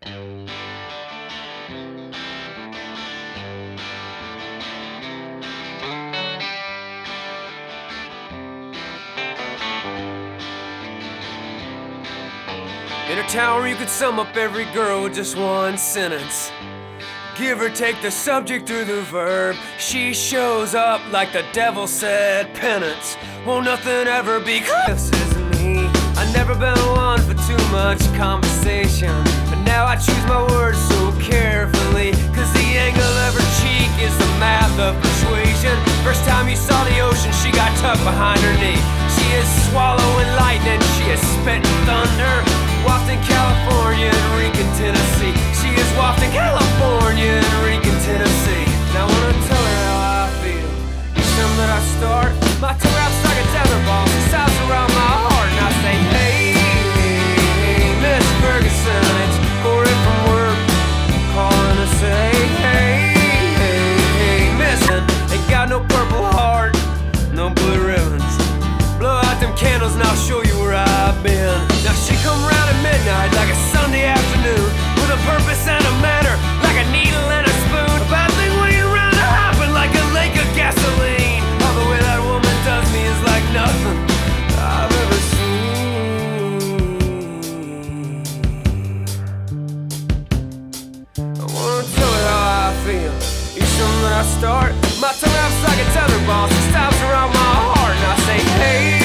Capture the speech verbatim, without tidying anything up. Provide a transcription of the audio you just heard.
In a town where you could sum up every girl with just one sentence, give or take the subject or the verb, she shows up like the devil said penance. Won't nothing ever be close as me. I've never been one for too much conversation, but now I choose my words so carefully, cause the angle of her cheek is the math of persuasion. First time you saw the ocean, she got tucked behind her knee. She is swallowing lightning, she is spitting thunder, wafting California and reeking Tennessee. She is wafting California and reeking Tennessee. Now I wanna tell her how I feel. Each time that I start, my tongue wraps like a tetherball, she sobs around my heart, and I say, hey, hey, Miss Ferguson, it's Corey from work, calling to say, hey, hey, hey, missin', ain't got no purple heart, no blue ribbons. Blow out them candles and I'll show you where I've been. Now she come round at midnight like a Sunday afternoon, with a purpose and a manner, like a needle and a spoon. A bad thing waiting around to happen, like a lake of gasoline. All the way that woman does me is like nothing I've ever seen. I wanna tell her how I feel. Each time that I start, my tongue wraps like a tetherball, she stops around my heart, and I say, hey.